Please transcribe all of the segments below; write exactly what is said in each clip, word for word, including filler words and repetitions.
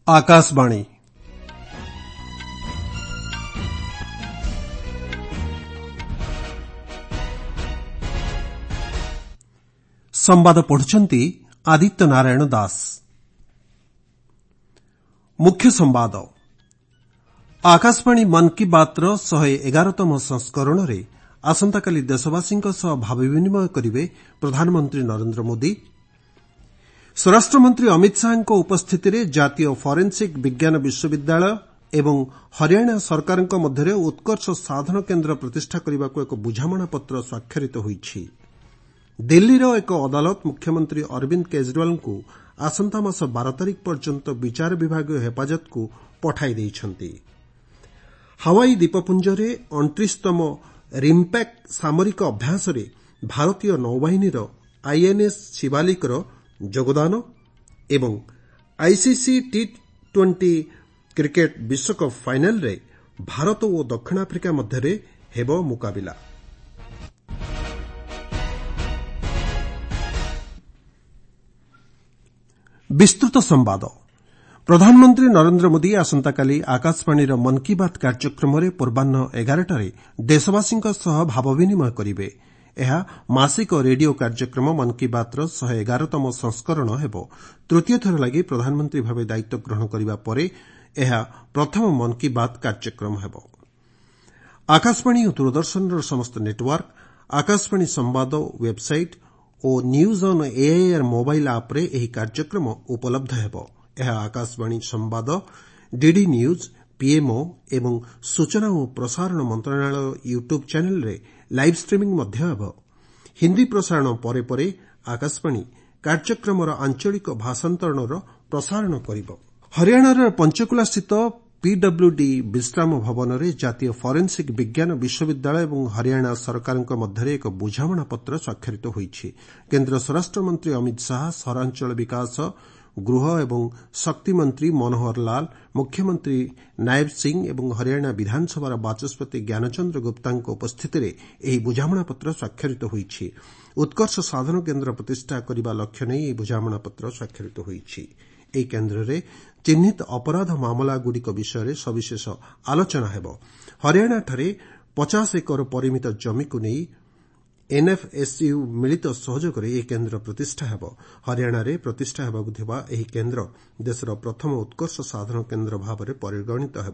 आकाशवाणी संवाद पढ़ुछंती आदित्य नारायण दास। मुख्य संवाद। आकाशवाणी मन की बातर शहे एगारतम संस्करण में आसंताकाली देशवासी भाव विनिमय करेंगे प्रधानमंत्री नरेंद्र मोदी। स्वराष्ट्रमंत्री अमित शाह उपस्थिति में जातीय फरेन्सिक विज्ञान विश्वविद्यालय एवं हरियाणा सरकार मध्य उत्कर्ष साधन केन्द्र प्रतिष्ठा करने को एक बुझामणा पत्र स्वाक्षरित होईछि। दिल्लीर एक अदालत मुख्यमंत्री अरविंद केजरीवाल को आसंता मास बारह तारिख पर्यंत विचार विभाग हेफाजत को पठाई देइछंती। हवाई द्वीपपुंजरे अणतीसतम रिम्पैक्ट सामरिक अभ्यास रे भारतीय नौबाहिनीर आईएनएस शिवालिकर योगदान एवं आईसीसी टी ट्वेंटी क्रिकेट विश्वकप फाइनाल रे भारत और दक्षिण आफ्रिका मध्य हेबो मुकाबिला। विस्तृत संवाद। प्रधानमंत्री नरेंद्र मोदी आसंताकाली आकाशवाणी मन की बात कार्यक्रम में पूर्वाह्न एगारटारे देशवासी भाव विनिमय करेंगे। यह मासिक रेडियो कार्यक्रम मन की बातर शहे एगारतम संस्करण हेबो। तृतीय थर लगी प्रधानमंत्री भाव दायित्व ग्रहण करने पर यह प्रथम मन की बात कार्यक्रम हेबो। आकाशवाणी और दूरदर्शन समस्त नेटवर्क, आकाशवाणी संवाद वेबसाइट और न्यूज ऑन एआईआर मोबाइल आप रे एही कार्यक्रम उपलब्ध हेबो। यह आकाशवाणी संवाद, डीडी न्यूज, पीएमओ एवं सूचना और प्रसारण मंत्रणालय यूट्यूब चैनल रे लाइव स्ट्रीमिंग मध्य हेबो। हिंदी प्रसारण परे परे आकाशवाणी कार्यक्रमर आंचलिक भाषांतरणर प्रसारण करिबो। हरियाणार पंचकुला स्थित पीडब्ल्यूडी विश्राम भवन में जातीय फरेन्सिक विज्ञान विश्वविद्यालय और हरियाणा सरकार मध्य एक बुझामणा पत्र स्वाक्षरित होईछि। केन्द्र स्वराष्ट्र मंत्री अमित शाह, सहरांचल विकास, गृह एवं शक्ति मंत्री मनोहर लाल, मुख्यमंत्री नायब सिंह और हरियाणा विधानसभा बाचस्पति ज्ञानचंद्र गुप्ता उपस्थिति में यह बुझामणा पत्र स्वाक्षरित होईछि। उत्कर्ष साधन केन्द्र प्रतिष्ठा करने लक्ष्य नहीं यह बुझामणा पत्र स्वाक्षरित होईछि। ଏହି କେନ୍ଦ୍ରରେ ଚିହ୍ନିତ ଅପରାଧ ମାମଲାଗୁଡ଼ିକ ବିଷୟରେ ସବିଶେଷ ଆଲୋଚନା ହେବ। ହରିୟାଣାଠାରେ ପଚାଶ ଏକର ପରିମିତ ଜମିକୁ ନେଇ ଏନ୍ଏଫ୍ଏସ୍ୟୁ ମିଳିତ ସହଯୋଗରେ ଏହି କେନ୍ଦ୍ର ପ୍ରତିଷ୍ଠା ହେବ। ହରିୟାଣାରେ ପ୍ରତିଷ୍ଠା ହେବାକୁ ଥିବା ଏହି କେନ୍ଦ୍ର ଦେଶର ପ୍ରଥମ ଉତ୍କର୍ଷ ସାଧନ କେନ୍ଦ୍ର ଭାବରେ ପରିଗଣିତ ହେବ।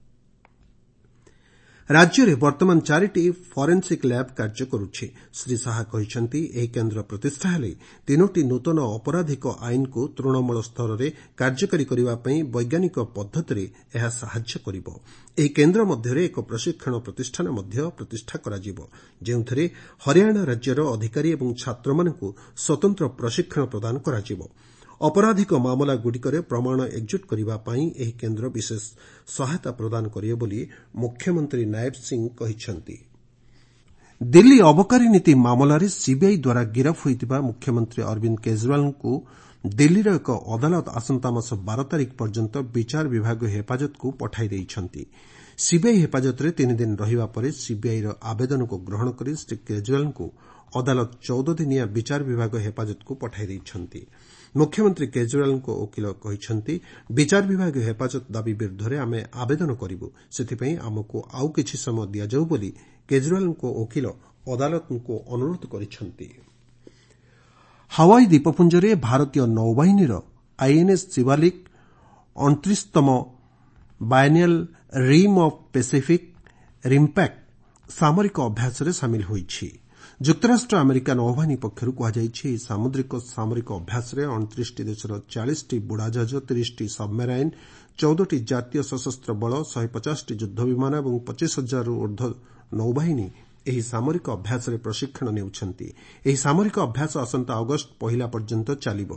राज्य वर्तमान चारिटी फरेन्सिक लैब कार्य करुछि। श्री शाह कहिसेंति एही केन्द्र प्रतिष्ठा हेले तीनोटी नूतन अपराधिक आईन को तृणमूल स्तर में कार्यकारी करने पई वैज्ञानिक पद्धति रे एहा सहाय्य करिवो। एही केन्द्र मध्यरे एक प्रशिक्षण प्रतिष्ठान मध्य प्रतिष्ठा कराजिवो, जेउथरे हरियाणा राज्यर अधिकारी एवं छात्र मानकु स्वतंत्र प्रशिक्षण प्रदान कराजिवो। अपराधिक मामला गुड़िकर प्रमाण एकजुट करने एही केन्द्र विशेष सहायता प्रदान करिवे बोली मुख्यमंत्री नायब सिंह कहिसेंति। दिल्ली अबकारी नीति मामलें सीबीआई द्वारा गिरफ होइतिबा मुख्यमंत्री अरविंद केजरीवाल को दिल्लीर एक अदालत आसंता मास बारह तारिख पर्यंत विचार विभाग हेफाजत को पठाई देइछंती। सीबीआई हेफाजत रे तीन दिन रहिबा परे सीबीआई आवेदन को ग्रहण करी श्री केजरीवाल को अदालत चौदह दिनिया विचार विभाग हेफाजत को पठाई देइछंती। मुख्यमंत्री केजरीवाल को वकील कहिसेंति, विचार विभाग हेफाजत दाबी विरुद्ध आमे आवेदन करिबु, सेथिपई आमको आउ किछि समय दिया जाउ बोली केजरीवाल को वकील अदालत को अनुरोध करिसेंति। हवाई द्वीपपुंजरे भारतीय नौबाहिनीर आईएनएस शिवालिक अणतीसतम biennial rim of Pacific RIMPAC सामरिक अभ्यास रे शामिल होईछि। जुक्तराष्ट्र अमेरिका नौबाहिनी पक्षर कहुଯାଇଛି सामुद्रिक सामरिक अभ्यास में अणतीस देशर चालीस टी बुड़ाजाहाज, तीस टी सबमेराइन, चौदह टी जातीय सशस्त्र बल, शहे पचास टी युद्ध विमान और पच्चीस हजार ऊर्ध्व नौबाहिनी ଏହି ସାମରିକ ଅଭ୍ୟାସରେ ପ୍ରଶିକ୍ଷଣ ନେଉଛନ୍ତି। ଏହି ସାମରିକ ଅଭ୍ୟାସ ଆସନ୍ତା ଅଗଷ୍ଟ ପହିଲା ପର୍ଯ୍ୟନ୍ତ ଚାଲିବ।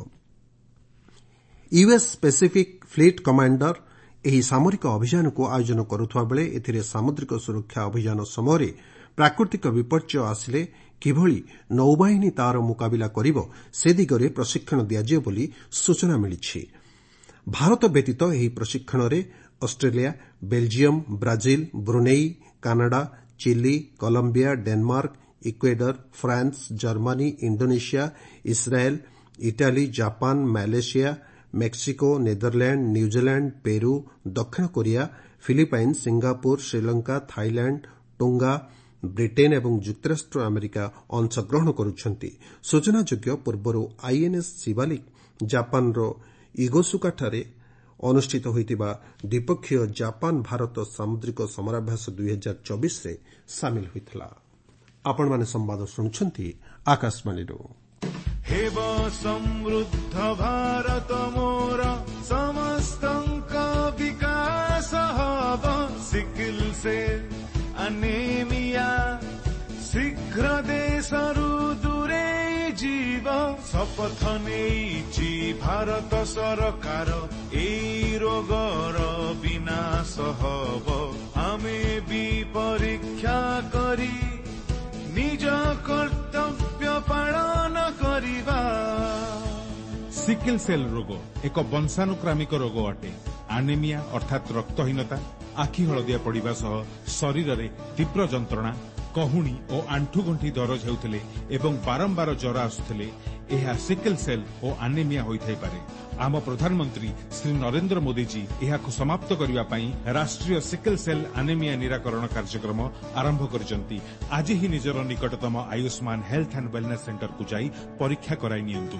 ୟୁଏସ୍ ପେସିଫିକ୍ ଫ୍ଲିଟ୍ କମାଣ୍ଡର ଏହି ସାମରିକ ଅଭିଯାନକୁ ଆୟୋଜନ କରୁଥିବା ବେଳେ ଏଥିରେ ସାମୁଦ୍ରିକ ସୁରକ୍ଷା ଅଭିଯାନ ସମୟରେ ପ୍ରାକୃତିକ ବିପର୍ଯ୍ୟୟ ଆସିଲେ କିଭଳି ନୌବାହିନୀ ତାର ମୁକାବିଲା କରିବ ସେ ଦିଗରେ ପ୍ରଶିକ୍ଷଣ ଦିଆଯିବ ବୋଲି ସୂଚନା ମିଳିଛି। ଭାରତ ବ୍ୟତୀତ ଏହି ପ୍ରଶିକ୍ଷଣରେ Australia, Belgium, Brazil, Brunei, Canada, Chile, Colombia, Denmark, Ecuador, France, Germany, Indonesia, Israel, Italy, Japan, Malaysia, Mexico, Netherlands, New Zealand, Peru, ଦକ୍ଷିଣ Korea, Philippines, Singapore, Sri Lanka, Thailand, Tonga, Britain ଏବଂ ଯୁକ୍ତରାଷ୍ଟ୍ର ଆମେରିକା ଅଂଶଗ୍ରହଣ କରୁଛନ୍ତି। ସୂଚନାଯୋଗ୍ୟ ପୂର୍ବରୁ ଆଇଏନ୍ଏସ୍ ଶିବାଲିକ୍ ଜାପାନର ଇଗୋସୁକାଠାରେ ଅନୁଷ୍ଠିତ ହୋଇଥିବା ଦ୍ୱିପକ୍ଷୀୟ ଜାପାନ ଭାରତ ସାମୁଦ୍ରିକ ସମରାଭ୍ୟାସ ଦୁଇ ହଜାର ଚବିଶରେ ସାମିଲ ହୋଇଥିଲା। ଆପଣମାନେ ସମ୍ବାଦ ଶୁଣୁଛନ୍ତି ଆକାଶବାଣୀରୁ। ହେବ ସମୃଦ୍ଧ ଭାରତ ମୋର ସମସ୍ତଙ୍କ ବିକାଶ ହବ। ସିକିଲ ସେଲ୍ ଆନେମିଆ ଶୀଘ୍ର ଦେଶରୁ ଦୂରେଇ ଯିବ। ଶପଥ ନେଇଛି ଭାରତ ସରକାର ଏଇ ରୋଗର ବିନାଶ ହବ। ଆମେ ବି ପରୀକ୍ଷା କରି ନିଜ କର୍ତ୍ତବ୍ୟ ପାଳନ କରିବା। ସିକିଲ ସେଲ୍ ରୋଗ ଏକ ବଂଶାନୁକ୍ରାମିକ ରୋଗ ଅଟେ। ଆନେମିଆ ଅର୍ଥାତ୍ ରକ୍ତହୀନତା, ଆଖି ହଳଦିଆ ପଡ଼ିବା ସହ ଶରୀରରେ ତୀବ୍ର ଯନ୍ତ୍ରଣା, କହୁଣୀ ଓ ଆଣ୍ଠୁଗଣ୍ଠି ଦରଜ ହେଉଥିଲେ ଏବଂ ବାରମ୍ବାର ଜ୍ୱର ଆସୁଥିଲେ ଏହା ସିକିଲ ସେଲ୍ ଓ ଆନେମିଆ ହୋଇଥାଇପାରେ। ଆମ ପ୍ରଧାନମନ୍ତ୍ରୀ ଶ୍ରୀ ନରେନ୍ଦ୍ର ମୋଦିଜୀ ଏହାକୁ ସମାପ୍ତ କରିବା ପାଇଁ ରାଷ୍ଟ୍ରୀୟ ସିକିଲ ସେଲ୍ ଆନେମିଆ ନିରାକରଣ କାର୍ଯ୍ୟକ୍ରମ ଆରମ୍ଭ କରିଛନ୍ତି। ଆଜି ହିଁ ନିଜର ନିକଟତମ ଆୟୁଷ୍ମାନ ହେଲ୍ଥ ଆଣ୍ଡ ୱେଲନେସ୍ ସେଣ୍ଟରକୁ ଯାଇ ପରୀକ୍ଷା କରାଇ ନିଅନ୍ତୁ।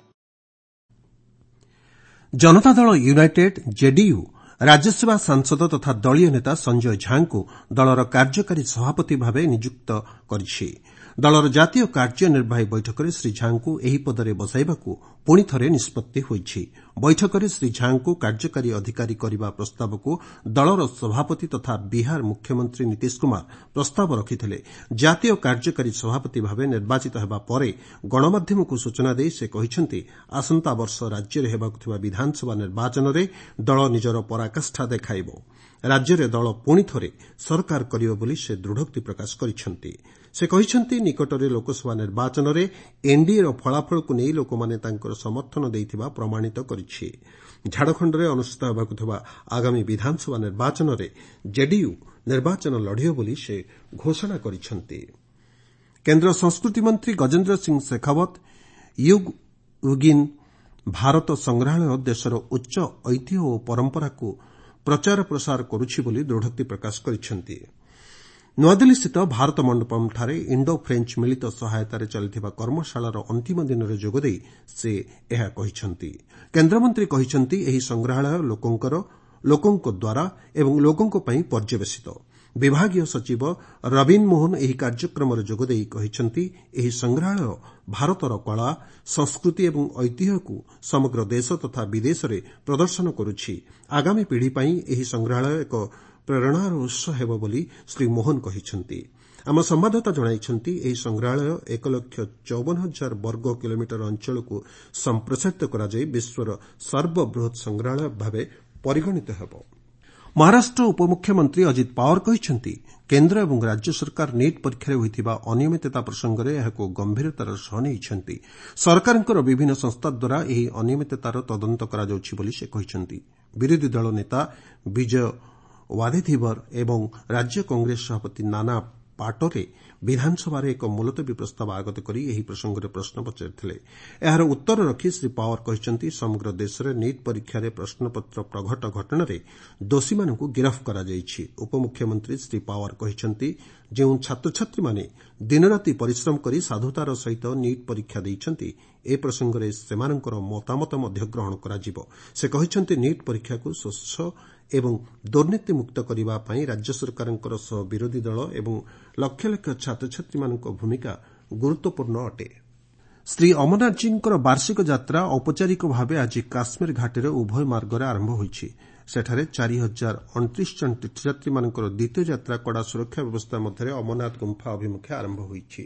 ଜନତା ଦଳ ୟୁନାଇଟେଡ୍ ଜେଡିୟୁ ରାଜ୍ୟସଭା ସାଂସଦ ତଥା ଦଳୀୟ ନେତା ସଞ୍ଜୟ ଝାଙ୍କୁ ଦଳର କାର୍ଯ୍ୟକାରୀ ସଭାପତି ଭାବେ ନିଯୁକ୍ତ କରିଛି। ଦଳର ଜାତୀୟ କାର୍ଯ୍ୟନିର୍ବାହୀ ବୈଠକରେ ଶ୍ରୀ ଝାଙ୍କୁ ଏହି ପଦରେ ବସାଇବାକୁ ପୁଣି ଥରେ ନିଷ୍ପତ୍ତି ହୋଇଛି। ବୈଠକରେ ଶ୍ରୀ ଝାଙ୍କୁ କାର୍ଯ୍ୟକାରୀ ଅଧିକାରୀ କରିବା ପ୍ରସ୍ତାବକୁ ଦଳର ସଭାପତି ତଥା ବିହାର ମୁଖ୍ୟମନ୍ତ୍ରୀ ନୀତିଶ କୁମାର ପ୍ରସ୍ତାବ ରଖିଥିଲେ। ଜାତୀୟ କାର୍ଯ୍ୟକାରୀ ସଭାପତି ଭାବେ ନିର୍ବାଚିତ ହେବା ପରେ ଗଣମାଧ୍ୟମକୁ ସୂଚନା ଦେଇ ସେ କହିଛନ୍ତି, ଆସନ୍ତା ବର୍ଷ ରାଜ୍ୟରେ ହେବାକୁ ଥିବା ବିଧାନସଭା ନିର୍ବାଚନରେ ଦଳ ନିଜର ପରାକାଷ୍ଠା ଦେଖାଇବ। ରାଜ୍ୟରେ ଦଳ ପୁଣି ଥରେ ସରକାର କରିବ ବୋଲି ସେ ଦୃଢ଼ୋକ୍ତି ପ୍ରକାଶ କରିଛନ୍ତି। ସେ କହିଛନ୍ତି, ନିକଟରେ ଲୋକସଭା ନିର୍ବାଚନରେ ଏନ୍ଡିଏର ଫଳାଫଳକୁ ନେଇ ଲୋକମାନେ ତାଙ୍କର ସମର୍ଥନ ଦେଇଥିବା ପ୍ରମାଣିତ କରିଛି। ଝାଡ଼ଖଣ୍ଡରେ ଅନୁଷ୍ଠିତ ହେବାକୁ ଥିବା ଆଗାମୀ ବିଧାନସଭା ନିର୍ବାଚନରେ ଜେଡିୟୁ ନିର୍ବାଚନ ଲଢ଼ିବ ବୋଲି ସେ ଘୋଷଣା କରିଛନ୍ତି। କେନ୍ଦ୍ର ସଂସ୍କୃତି ମନ୍ତ୍ରୀ ଗଜେନ୍ଦ୍ର ସିଂ ଶେଖାୱତ ୟୁଗ୍ ଉଗିନ୍ ଭାରତ ସଂଗ୍ରହାଳୟ ଦେଶର ଉଚ୍ଚ ଐତିହ୍ୟ ଓ ପରମ୍ପରାକୁ ପ୍ରଚାର ପ୍ରସାର କରୁଛି ବୋଲି ଦୃଢ଼ୋକ୍ତି ପ୍ରକାଶ କରିଛନ୍ତି। ନୂଆଦିଲ୍ଲୀସ୍ଥିତ ଭାରତ ମଣ୍ଡପମ୍ଠାରେ ଇଣ୍ଡୋ ଫ୍ରେଞ୍ଚ ମିଳିତ ସହାୟତାରେ ଚାଲିଥିବା କର୍ମଶାଳାର ଅନ୍ତିମ ଦିନରେ ଯୋଗଦେଇ ସେ ଏହା କହିଛନ୍ତି। କେନ୍ଦ୍ରମନ୍ତ୍ରୀ କହିଛନ୍ତି, ଏହି ସଂଗ୍ରହାଳୟ ଲୋକଙ୍କର ଲୋକଙ୍କ ଦ୍ୱାରା ଏବଂ ଲୋକଙ୍କ ପାଇଁ ପର୍ଯ୍ୟବେସିତ। ବିଭାଗୀୟ ସଚିବ ରବୀନ ମୋହନ ଏହି କାର୍ଯ୍ୟକ୍ରମରେ ଯୋଗଦେଇ କହିଛନ୍ତି, ଏହି ସଂଗ୍ରହାଳୟ ଭାରତର କଳା, ସଂସ୍କୃତି ଏବଂ ଐତିହ୍ୟକୁ ସମଗ୍ର ଦେଶ ତଥା ବିଦେଶରେ ପ୍ରଦର୍ଶନ କରୁଛି। ଆଗାମୀ ପିଢ଼ି ପାଇଁ ଏହି ସଂଗ୍ରହାଳୟ ଏକ ପ୍ରେରଣାର ଉତ୍ସ ହେବ ବୋଲି ଶ୍ରୀ ମୋହନ କହିଛନ୍ତି। ଆମ ସମ୍ଭାଦଦାତା ଜଣାଇଛନ୍ତି, ଏହି ସଂଗ୍ରହାଳୟ ଏକ ଲକ୍ଷ ଚଉବନ ହଜାର ବର୍ଗ କିଲୋମିଟର ଅଞ୍ଚଳକୁ ସମ୍ପ୍ରସାରିତ କରାଯାଇ ବିଶ୍ୱର ସର୍ବବୃହତ୍ ସଂଗ୍ରହାଳୟ ଭାବେ ପରିଗଣିତ ହେବ। ମହାରାଷ୍ଟ୍ର ଉପମୁଖ୍ୟମନ୍ତ୍ରୀ ଅଜିତ ପାୱାର କହିଛନ୍ତି, କେନ୍ଦ୍ର ଏବଂ ରାଜ୍ୟ ସରକାର ନିଟ୍ ପରୀକ୍ଷାରେ ହୋଇଥିବା ଅନିୟମିତତା ପ୍ରସଙ୍ଗରେ ଏହାକୁ ଗମ୍ଭୀରତାର ସହ ନେଇଛନ୍ତି। ସରକାରଙ୍କର ବିଭିନ୍ନ ସଂସ୍ଥା ଦ୍ୱାରା ଏହି ଅନିୟମିତତାର ତଦନ୍ତ କରାଯାଉଛି ବୋଲି ସେ କହିଛନ୍ତି। ବିରୋଧୀ ଦଳ ନେତା ବିଜୟ ୱାଦେଥିବର ଏବଂ ରାଜ୍ୟ କଂଗ୍ରେସ ସଭାପତି ନାନା ପାଟୋରେ ବିଧାନସଭାରେ ଏକ ମୁଲତବୀ ପ୍ରସ୍ତାବ ଆଗତ କରି ଏହି ପ୍ରସଙ୍ଗରେ ପ୍ରଶ୍ନ ପଚାରିଥିଲେ। ଏହାର ଉତ୍ତର ରଖି ଶ୍ରୀ ପାୱାର କହିଛନ୍ତି, ସମଗ୍ର ଦେଶରେ ନିଟ୍ ପରୀକ୍ଷାରେ ପ୍ରଶ୍ନପତ୍ର ପ୍ରଘଟ ଘଟଣାରେ ଦୋଷୀମାନଙ୍କୁ ଗିରଫ କରାଯାଇଛି। ଉପମୁଖ୍ୟମନ୍ତ୍ରୀ ଶ୍ରୀ ପାୱାର କହିଛନ୍ତି, ଯେଉଁ ଛାତ୍ରଛାତ୍ରୀମାନେ ଦିନରାତି ପରିଶ୍ରମ କରି ସାଧୁତାର ସହିତ ନିଟ୍ ପରୀକ୍ଷା ଦେଇଛନ୍ତି, ଏ ପ୍ରସଙ୍ଗରେ ସେମାନଙ୍କର ମତାମତ ମଧ୍ୟ ଗ୍ରହଣ କରାଯିବ। ସେ କହିଛନ୍ତି, ନିଟ୍ ପରୀକ୍ଷାକୁ ସ୍ୱଚ୍ଛ ଏବଂ ଦୁର୍ନୀତିମୁକ୍ତ କରିବା ପାଇଁ ରାଜ୍ୟ ସରକାରଙ୍କର ସହ ବିରୋଧୀ ଦଳ ଏବଂ ଲକ୍ଷ ଲକ୍ଷ ଛାତ୍ରଛାତ୍ରୀମାନଙ୍କ ଭୂମିକା ଗୁରୁତ୍ୱପୂର୍ଣ୍ଣ ଅଟେ। ଶ୍ରୀ ଅମରନାଥଜୀଙ୍କର ବାର୍ଷିକ ଯାତ୍ରା ଔପଚାରିକ ଭାବେ ଆଜି କାଶ୍ମୀର ଘାଟିର ଉଭୟ ମାର୍ଗରେ ଆରମ୍ଭ ହୋଇଛି। ସେଠାରେ ଚାରି ହଜାର ଅଣତିରିଶ ଜଣ ତୀର୍ଥଯାତ୍ରୀମାନଙ୍କର ଦ୍ୱିତୀୟ ଯାତ୍ରା କଡ଼ା ସୁରକ୍ଷା ବ୍ୟବସ୍ଥା ମଧ୍ୟରେ ଅମରନାଥ ଗୁମ୍ଫା ଅଭିମୁଖେ ଆରମ୍ଭ ହୋଇଛି।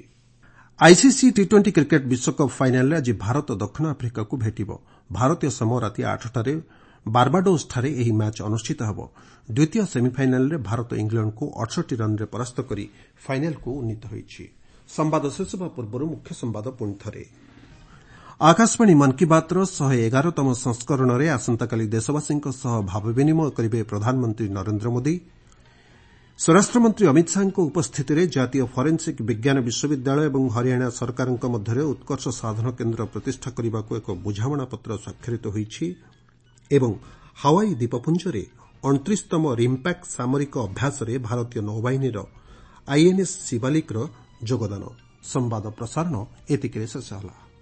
ଆଇସିସି ଟି ଟ୍ୱେଣ୍ଟି କ୍ରିକେଟ୍ ବିଶ୍ୱକପ୍ ଫାଇନାଲ୍ରେ ଆଜି ଭାରତ ଦକ୍ଷିଣ ଆଫ୍ରିକାକୁ ଭେଟିବ। ଭାରତୀୟ ସମୟ ରାତି ଆଠଟାରେ ବାର୍ବାଡୋସ୍ଠାରେ ଏହି ମ୍ୟାଚ୍ ଅନୁଷ୍ଠିତ ହେବ। ଦ୍ୱିତୀୟ ସେମିଫାଇନାଲ୍ରେ ଭାରତ ଇଂଲଣ୍ଡକୁ ଅଠଷଠି ରନ୍ରେ ପରାସ୍ତ କରି ଫାଇନାଲ୍କୁ ଉନ୍ନୀତ ହୋଇଛି। ସମ୍ବାଦ ଶେଷ ହେବା ପୂର୍ବରୁ ମୁଖ୍ୟ ସମ୍ବାଦ ପୁଣି ଥରେ। ଆକାଶବାଣୀ ମନ୍ କି ବାତ୍ର ଶହେ ଏଗାରତମ ସଂସ୍କରଣରେ ଆସନ୍ତାକାଲି ଦେଶବାସୀଙ୍କ ସହ ଭାବ ବିନିମୟ କରିବେ ପ୍ରଧାନମନ୍ତ୍ରୀ ନରେନ୍ଦ୍ର ମୋଦି। ସ୍ୱରାଷ୍ଟ୍ରମନ୍ତ୍ରୀ ଅମିତ ଶାହାଙ୍କ ଉପସ୍ଥିତିରେ ଜାତୀୟ ଫରେନ୍ସିକ୍ ବିଜ୍ଞାନ ବିଶ୍ୱବିଦ୍ୟାଳୟ ଏବଂ ହରିୟାଣା ସରକାରଙ୍କ ମଧ୍ୟରେ ଉତ୍କର୍ଷ ସାଧନ କେନ୍ଦ୍ର ପ୍ରତିଷ୍ଠା କରିବାକୁ ଏକ ବୁଝାମଣାପତ୍ର ସ୍ୱାକ୍ଷରିତ ହୋଇଛି। ଏବଂ ହାୱାଇ ଦ୍ୱୀପପୁଞ୍ଜରେ ଅଣତିରିଶତମ ରିମ୍ପ୍ୟାକ୍ ସାମରିକ ଅଭ୍ୟାସରେ ଭାରତୀୟ ନୌବାହିନୀର ଆଇଏନ୍ଏସ୍ ଶିବାଲିକର ଯୋଗଦାନ। ସମ୍ବାଦ ପ୍ରସାରଣ ଏତିକିରେ ଶେଷ ହେଲା।